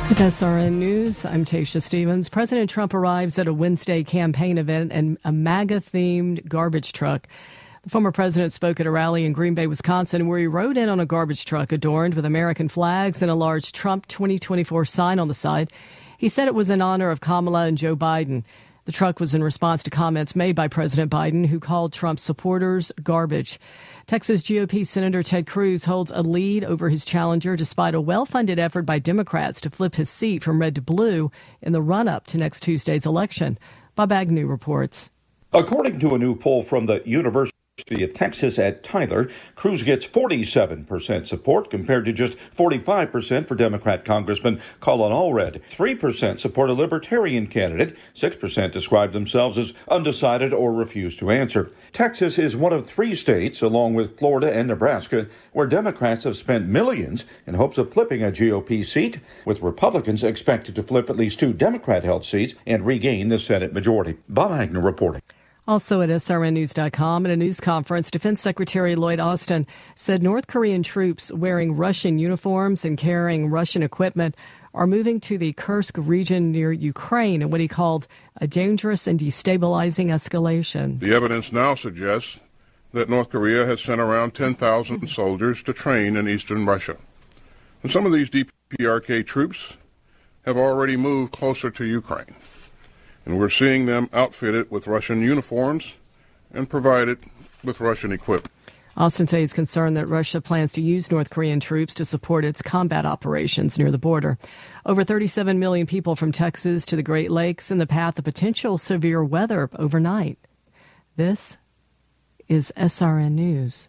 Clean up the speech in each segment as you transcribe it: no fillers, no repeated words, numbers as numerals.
With SRN News, I'm Tasha Stevens. President Trump arrives at a Wednesday campaign event in a MAGA-themed garbage truck. The former president spoke at a rally in Green Bay, Wisconsin, where he rode in on a garbage truck adorned with American flags and a large Trump 2024 sign on the side. He said it was in honor of Kamala and Joe Biden. The truck was in response to comments made by President Biden, who called Trump supporters garbage. Texas GOP Senator Ted Cruz holds a lead over his challenger despite a well-funded effort by Democrats to flip his seat from red to blue in the run-up to next Tuesday's election. Bob Agnew reports. According to a new poll from the University of Texas at Tyler, Cruz gets 47% support compared to just 45% for Democrat Congressman Colin Allred. 3% support a Libertarian candidate. 6% describe themselves as undecided or refuse to answer. Texas is one of 3 states, along with Florida and Nebraska, where Democrats have spent millions in hopes of flipping a GOP seat, with Republicans expected to flip at least 2 Democrat-held seats and regain the Senate majority. Bob Agnew reporting. Also at srnnews.com, at a news conference, Defense Secretary Lloyd Austin said North Korean troops wearing Russian uniforms and carrying Russian equipment are moving to the Kursk region near Ukraine in what he called a dangerous and destabilizing escalation. The evidence now suggests that North Korea has sent around 10,000 soldiers to train in eastern Russia. And some of these DPRK troops have already moved closer to Ukraine. And we're seeing them outfitted with Russian uniforms and provided with Russian equipment. Austin says he's concerned that Russia plans to use North Korean troops to support its combat operations near the border. Over 37 million people from Texas to the Great Lakes in the path of potential severe weather overnight. This is SRN News.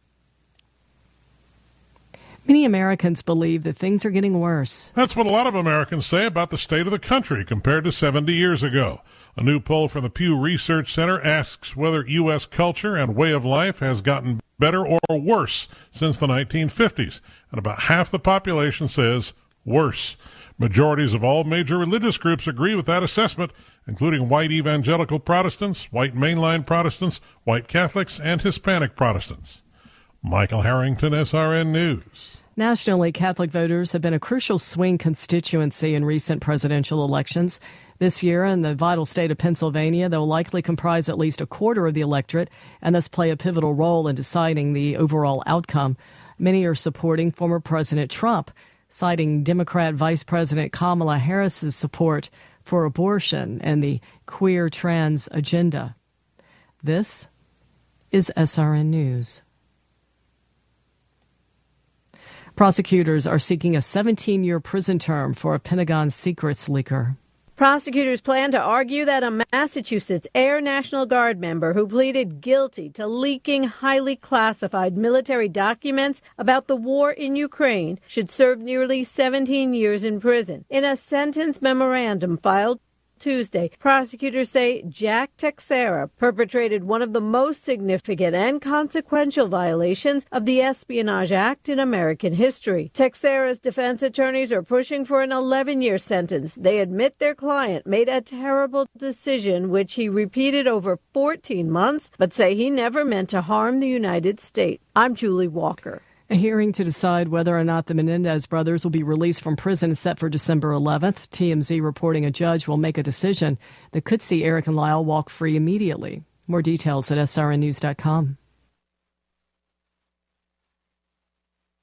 Many Americans believe that things are getting worse. That's what a lot of Americans say about the state of the country compared to 70 years ago. A new poll from the Pew Research Center asks whether U.S. culture and way of life has gotten better or worse since the 1950s. And about half the population says worse. Majorities of all major religious groups agree with that assessment, including white evangelical Protestants, white mainline Protestants, white Catholics, and Hispanic Protestants. Michael Harrington, SRN News. Nationally, Catholic voters have been a crucial swing constituency in recent presidential elections. This year, in the vital state of Pennsylvania, they'll likely comprise at least a quarter of the electorate and thus play a pivotal role in deciding the overall outcome. Many are supporting former President Trump, citing Democrat Vice President Kamala Harris's support for abortion and the queer trans agenda. This is SRN News. Prosecutors are seeking a 17-year prison term for a Pentagon secrets leaker. Prosecutors plan to argue that a Massachusetts Air National Guard member who pleaded guilty to leaking highly classified military documents about the war in Ukraine should serve nearly 17 years in prison. In a sentence memorandum filed Tuesday, prosecutors say Jack Teixeira perpetrated one of the most significant and consequential violations of the Espionage Act in American history. Teixeira's defense attorneys are pushing for an 11-year sentence. They admit their client made a terrible decision, which he repeated over 14 months, but say he never meant to harm the United States. I'm Julie Walker. A hearing to decide whether or not the Menendez brothers will be released from prison is set for December 11th. TMZ reporting a judge will make a decision that could see Eric and Lyle walk free immediately. More details at srnnews.com.